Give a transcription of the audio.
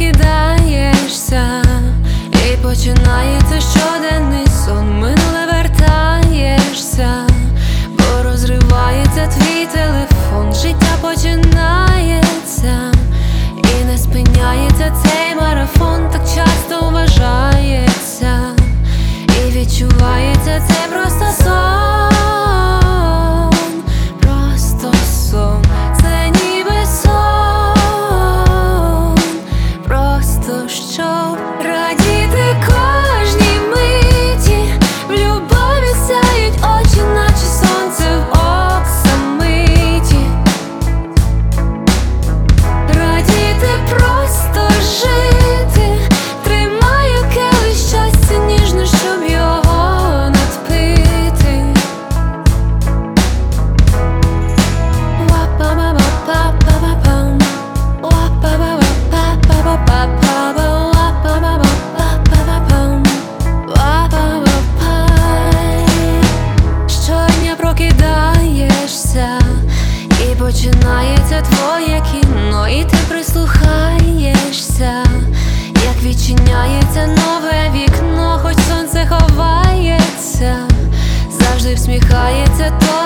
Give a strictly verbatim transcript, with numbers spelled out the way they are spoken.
прокидаєшся, і починається щоденний сон. Минуле вертаєшся, бо розривається твій телефон. Життя починається, і не спиняється цей марафон. Так часто вважається, і відчувається це просто сон. Просто сон, це ніби сон. Просто щоб радіти кожній миті, в любові сяють очі, наче сонце в оксамиті. Радіти, просто жити, тримаю келих щастя ніжно, щоб його надпити. Ла-па-ба-ба-па-па-па-пам, ла-па-ба-ба-па-па-па-па-па, ла-па-ба-ба-па-па-па-пам, ла-па-ба-пай. Щодня прокидаєшся, і починається твоє кіно, і ти прислухаєшся, як відчиняється нове вікно. Хоч сонце ховається, завжди всміхається то